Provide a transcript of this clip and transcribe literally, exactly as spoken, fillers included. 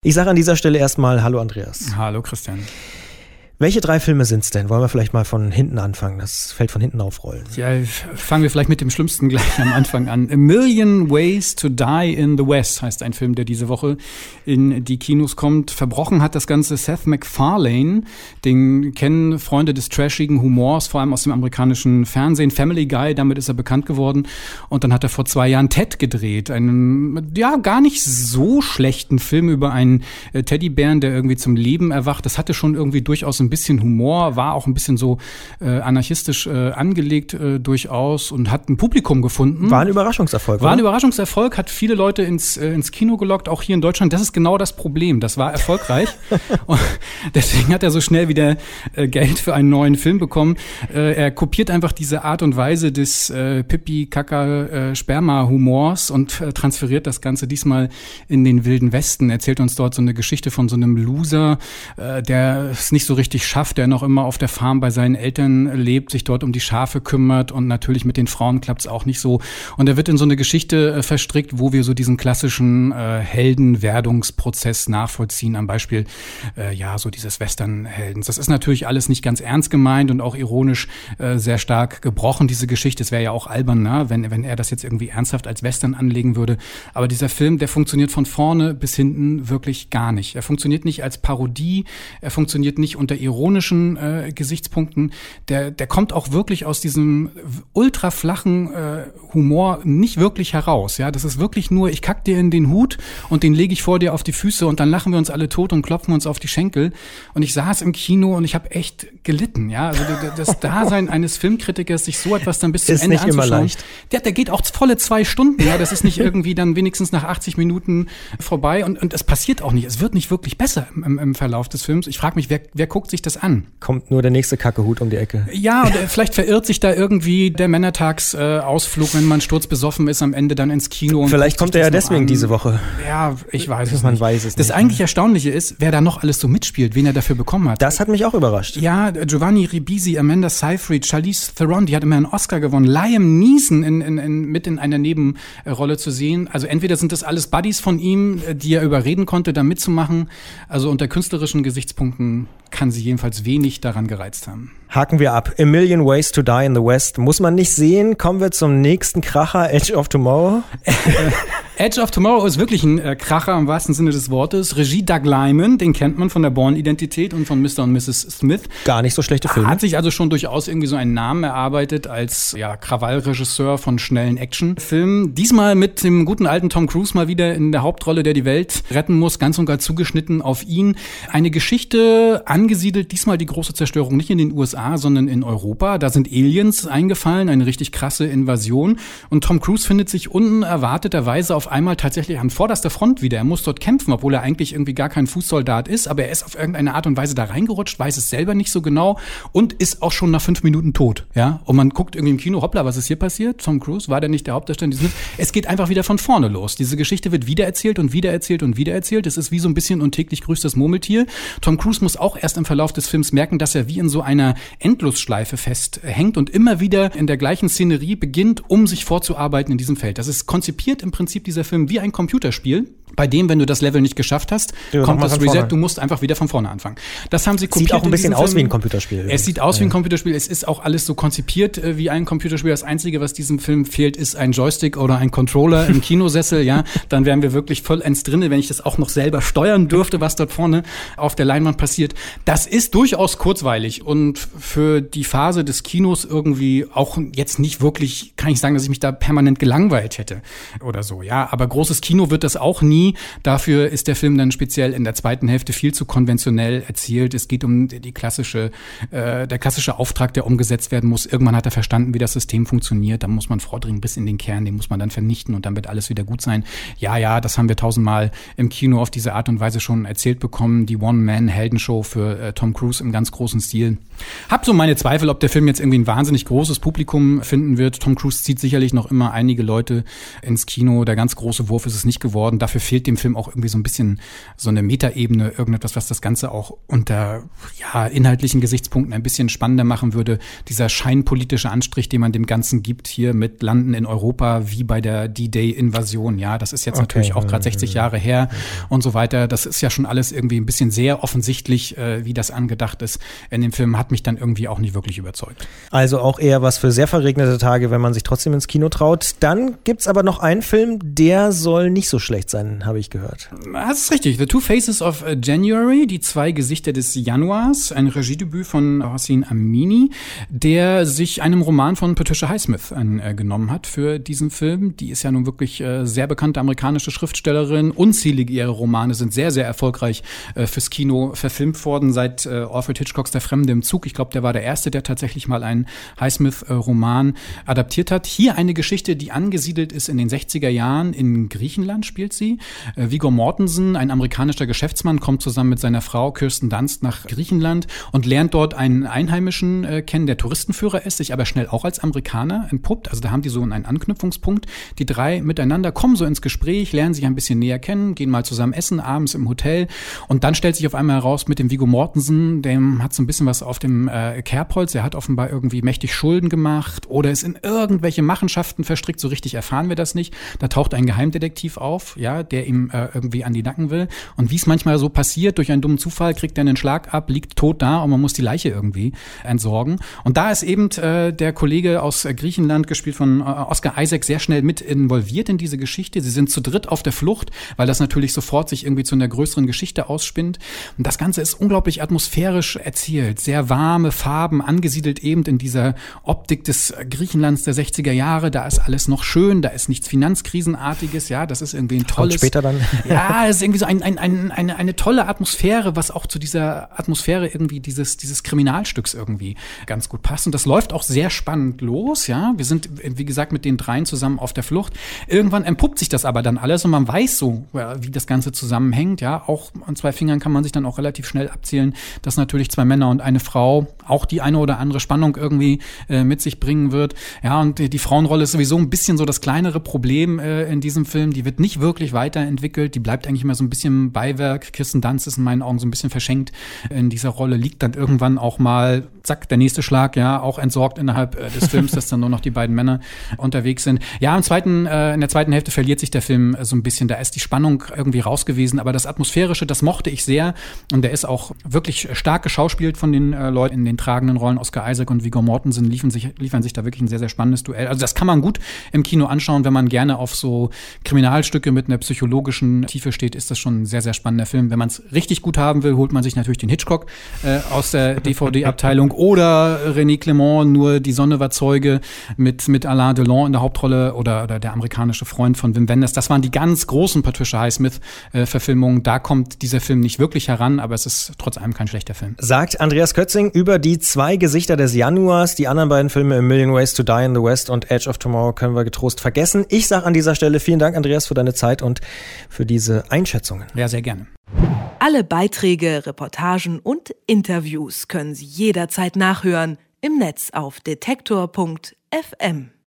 Ich sage an dieser Stelle erstmal Hallo Andreas. Hallo Christian. Welche drei Filme sind's denn? Wollen wir vielleicht mal von hinten anfangen, das Feld von hinten aufrollen? Ja, fangen wir vielleicht mit dem Schlimmsten gleich am Anfang an. A Million Ways to Die in the West heißt ein Film, der diese Woche in die Kinos kommt. Verbrochen hat das Ganze Seth MacFarlane, den kennen Freunde des trashigen Humors, vor allem aus dem amerikanischen Fernsehen. Family Guy, damit ist er bekannt geworden. Und dann hat er vor zwei Jahren Ted gedreht, einen, ja, gar nicht so schlechten Film über einen äh, Teddybären, der irgendwie zum Leben erwacht. Das hatte schon irgendwie durchaus ein bisschen Humor, war auch ein bisschen so äh, anarchistisch äh, angelegt äh, durchaus und hat ein Publikum gefunden. War ein Überraschungserfolg, War ein oder? Überraschungserfolg, hat viele Leute ins, äh, ins Kino gelockt, auch hier in Deutschland. Das ist genau das Problem. Das war erfolgreich. Und deswegen hat er so schnell wieder äh, Geld für einen neuen Film bekommen. Äh, er kopiert einfach diese Art und Weise des äh, Pipi-Kaka-Sperma-Humors und äh, transferiert das Ganze diesmal in den Wilden Westen. Erzählt uns dort so eine Geschichte von so einem Loser, äh, der es nicht so richtig schafft, der noch immer auf der Farm bei seinen Eltern lebt, sich dort um die Schafe kümmert und natürlich mit den Frauen klappt's auch nicht so. Und er wird in so eine Geschichte äh, verstrickt, wo wir so diesen klassischen äh, Heldenwerdungsprozess nachvollziehen, am Beispiel äh, ja so dieses Westernheldens. Das ist natürlich alles nicht ganz ernst gemeint und auch ironisch äh, sehr stark gebrochen, diese Geschichte. Es wäre ja auch albern, ne? wenn, wenn er das jetzt irgendwie ernsthaft als Western anlegen würde. Aber dieser Film, der funktioniert von vorne bis hinten wirklich gar nicht. Er funktioniert nicht als Parodie, er funktioniert nicht unter ironischen äh, Gesichtspunkten, der der kommt auch wirklich aus diesem ultra flachen äh, Humor nicht wirklich heraus. Ja, das ist wirklich nur, ich kack dir in den Hut und den lege ich vor dir auf die Füße und dann lachen wir uns alle tot und klopfen uns auf die Schenkel. Und ich saß im Kino und ich habe echt gelitten. Ja, also das Dasein eines Filmkritikers, sich so etwas dann bis zum ist Ende nicht anzuschauen. Immer leicht. Der, der geht auch volle zwei Stunden. Ja, das ist nicht irgendwie dann wenigstens nach achtzig Minuten vorbei und und es passiert auch nicht. Es wird nicht wirklich besser im, im Verlauf des Films. Ich frage mich, wer wer guckt sich das an? Kommt nur der nächste Kackehut um die Ecke. Ja, und vielleicht verirrt sich da irgendwie der Männertagsausflug, äh, wenn man sturzbesoffen ist, am Ende dann ins Kino. Und vielleicht kommt er ja deswegen an. Diese Woche. Ja, ich weiß es man nicht. Weiß es das nicht. eigentlich Erstaunliche ist, wer da noch alles so mitspielt, wen er dafür bekommen hat. Das hat mich auch überrascht. Ja, Giovanni Ribisi, Amanda Seyfried, Charlize Theron, die hat immer einen Oscar gewonnen. Liam Neeson in, in, in, mit in einer Nebenrolle zu sehen. Also entweder sind das alles Buddies von ihm, die er überreden konnte, da mitzumachen. Also unter künstlerischen Gesichtspunkten kann sie jedenfalls wenig daran gereizt haben. Haken wir ab. A Million Ways to Die in the West. Muss man nicht sehen. Kommen wir zum nächsten Kracher, Edge of Tomorrow. Edge of Tomorrow ist wirklich ein äh, Kracher im wahrsten Sinne des Wortes. Regie Doug Liman, den kennt man von der Bourne-Identität und von Mister und Missus Smith. Gar nicht so schlechte Filme. Hat sich also schon durchaus irgendwie so einen Namen erarbeitet als ja, Krawallregisseur von schnellen Actionfilmen. Diesmal mit dem guten alten Tom Cruise mal wieder in der Hauptrolle, der die Welt retten muss, ganz und gar zugeschnitten auf ihn. Eine Geschichte angesiedelt, diesmal die große Zerstörung nicht in den U S A, sondern in Europa. Da sind Aliens eingefallen, eine richtig krasse Invasion. Und Tom Cruise findet sich unerwarteterweise auf einmal tatsächlich an vorderster Front wieder. Er muss dort kämpfen, obwohl er eigentlich irgendwie gar kein Fußsoldat ist. Aber er ist auf irgendeine Art und Weise da reingerutscht, weiß es selber nicht so genau und ist auch schon nach fünf Minuten tot. Ja? Und man guckt irgendwie im Kino, hoppla, was ist hier passiert? Tom Cruise, war der nicht der Hauptdarsteller? Es geht einfach wieder von vorne los. Diese Geschichte wird wiedererzählt und wiedererzählt und wiedererzählt. Es ist wie so ein bisschen und täglich grüßt das Murmeltier. Tom Cruise muss auch erst im Verlauf des Films merken, dass er wie in so einer Endlosschleife festhängt und immer wieder in der gleichen Szenerie beginnt, um sich vorzuarbeiten in diesem Feld. Das ist konzipiert im Prinzip dieser Film wie ein Computerspiel, bei dem, wenn du das Level nicht geschafft hast, ja, kommt das Reset, du musst einfach wieder von vorne anfangen. Das haben sie kopiert. Sieht auch ein bisschen aus Film. wie ein Computerspiel. Es sieht aus ja. wie ein Computerspiel, es ist auch alles so konzipiert äh, wie ein Computerspiel. Das Einzige, was diesem Film fehlt, ist ein Joystick oder ein Controller im Kinosessel, ja, dann wären wir wirklich vollends drinne, wenn ich das auch noch selber steuern dürfte, was dort vorne auf der Leinwand passiert. Das ist durchaus kurzweilig und für die Phase des Kinos irgendwie auch jetzt nicht wirklich, kann ich sagen, dass ich mich da permanent gelangweilt hätte oder so, ja, aber großes Kino wird das auch nie. Dafür ist der Film dann speziell in der zweiten Hälfte viel zu konventionell erzählt. Es geht um die klassische, äh, der klassische Auftrag, der umgesetzt werden muss. Irgendwann hat er verstanden, wie das System funktioniert. Da muss man vordringen bis in den Kern, den muss man dann vernichten und dann wird alles wieder gut sein. Ja, ja, das haben wir tausendmal im Kino auf diese Art und Weise schon erzählt bekommen. Die One-Man-Heldenshow für äh, Tom Cruise im ganz großen Stil. Hab so meine Zweifel, ob der Film jetzt irgendwie ein wahnsinnig großes Publikum finden wird. Tom Cruise zieht sicherlich noch immer einige Leute ins Kino. Der ganz große Wurf ist es nicht geworden. Dafür fehlt dem Film auch irgendwie so ein bisschen so eine Metaebene, irgendetwas, was das Ganze auch unter ja inhaltlichen Gesichtspunkten ein bisschen spannender machen würde. Dieser scheinpolitische Anstrich, den man dem Ganzen gibt, hier mit Landen in Europa, wie bei der D-Day-Invasion. Ja, das ist jetzt okay. natürlich auch gerade sechzig Jahre her und so weiter. Das ist ja schon alles irgendwie ein bisschen sehr offensichtlich, äh, wie das angedacht ist. In dem Film hat mich dann irgendwie auch nicht wirklich überzeugt. Also auch eher was für sehr verregnete Tage, wenn man sich trotzdem ins Kino traut. Dann gibt's aber noch einen Film, der soll nicht so schlecht sein, habe ich gehört. Das ist richtig. The Two Faces of January, die zwei Gesichter des Januars, ein Regiedebüt von Hossein Amini, der sich einem Roman von Patricia Highsmith angenommen hat für diesen Film. Die ist ja nun wirklich äh, sehr bekannte amerikanische Schriftstellerin. Unzählige ihrer Romane sind sehr, sehr erfolgreich äh, fürs Kino verfilmt worden, seit äh, Alfred Hitchcocks Der Fremde im Zug. Ich glaube, der war der Erste, der tatsächlich mal einen Highsmith-Roman adaptiert hat. Hier eine Geschichte, die angesiedelt ist in den sechziger Jahren. In Griechenland spielt sie. Äh, Viggo Mortensen, ein amerikanischer Geschäftsmann, kommt zusammen mit seiner Frau Kirsten Dunst nach Griechenland und lernt dort einen Einheimischen äh, kennen, der Touristenführer ist, sich aber schnell auch als Amerikaner entpuppt. Also da haben die so einen Anknüpfungspunkt. Die drei miteinander kommen so ins Gespräch, lernen sich ein bisschen näher kennen, gehen mal zusammen essen, abends im Hotel. Und dann stellt sich auf einmal heraus, mit dem Viggo Mortensen, dem hat so ein bisschen was auf dem äh, Kerbholz. Er hat offenbar irgendwie mächtig Schulden gemacht oder ist in irgendwelche Machenschaften verstrickt. So richtig erfahren wir das nicht. Da taucht ein Geheimdetektiv auf, ja, der ihm äh, irgendwie an die Nacken will. Und wie es manchmal so passiert, durch einen dummen Zufall kriegt er einen Schlag ab, liegt tot da und man muss die Leiche irgendwie entsorgen. Und da ist eben äh, der Kollege aus äh, Griechenland, gespielt von äh, Oscar Isaac, sehr schnell mit involviert in diese Geschichte. Sie sind zu dritt auf der Flucht, weil das natürlich sofort sich irgendwie zu einer größeren Geschichte ausspinnt. Und das Ganze ist unglaublich atmosphärisch erzählt. Sehr warme Farben, angesiedelt eben in dieser Optik des Griechenlands der sechziger Jahre. Da ist alles noch schön, da ist nichts Finanzkrisenartiges. Ja, das ist irgendwie ein tolles... Und später dann. Ja, es ist irgendwie so ein, ein, ein, eine, eine tolle Atmosphäre, was auch zu dieser Atmosphäre irgendwie dieses, dieses Kriminalstücks irgendwie ganz gut passt. Und das läuft auch sehr spannend los. Ja, wir sind, wie gesagt, mit den dreien zusammen auf der Flucht. Irgendwann entpuppt sich das aber dann alles und man weiß so, wie das Ganze zusammenhängt. Ja, auch an zwei Fingern kann man sich dann auch relativ schnell abzählen, dass natürlich zwei Männer und eine Frau auch die eine oder andere Spannung irgendwie äh, mit sich bringen wird. Ja, und die, die Frauenrolle ist sowieso ein bisschen so das kleinere Problem äh, in diesem Film. Die wird nicht wirklich weiterentwickelt. Die bleibt eigentlich immer so ein bisschen Beiwerk. Kirsten Dunst ist in meinen Augen so ein bisschen verschenkt in dieser Rolle, liegt dann irgendwann auch mal, zack, der nächste Schlag, ja, auch entsorgt innerhalb äh, des Films, dass dann nur noch die beiden Männer unterwegs sind. Ja, im zweiten, äh, in der zweiten Hälfte verliert sich der Film äh, so ein bisschen. Da ist die Spannung irgendwie raus gewesen, aber das Atmosphärische, das mochte ich sehr und der ist auch wirklich stark geschauspielt von den äh, Leuten in den tragenden Rollen. Oscar Isaac und Viggo Mortensen liefern sich, liefern sich da wirklich ein sehr, sehr spannendes Duell. Also das kann man gut im Kino anschauen, wenn man gerne auf so Kriminalstücke mit einer psychologischen Tiefe steht, ist das schon ein sehr, sehr spannender Film. Wenn man es richtig gut haben will, holt man sich natürlich den Hitchcock äh, aus der D V D-Abteilung oder René Clément, Nur die Sonne war Zeuge mit, mit Alain Delon in der Hauptrolle oder, oder der amerikanische Freund von Wim Wenders. Das waren die ganz großen Patricia Highsmith-Verfilmungen. Da kommt dieser Film nicht wirklich heran, aber es ist trotz allem kein schlechter Film. Sagt Andreas Kötzing über die zwei Gesichter des Januars. Die anderen beiden Filme, A Million Ways to Die in the West und Edge of Tomorrow, können wir getrost vergessen. Ich sage an dieser Stelle vielen Dank, Andreas, für deine Zeit und für diese Einschätzungen. Ja, sehr gerne. Alle Beiträge, Reportagen und Interviews können Sie jederzeit nachhören im Netz auf detektor punkt f m.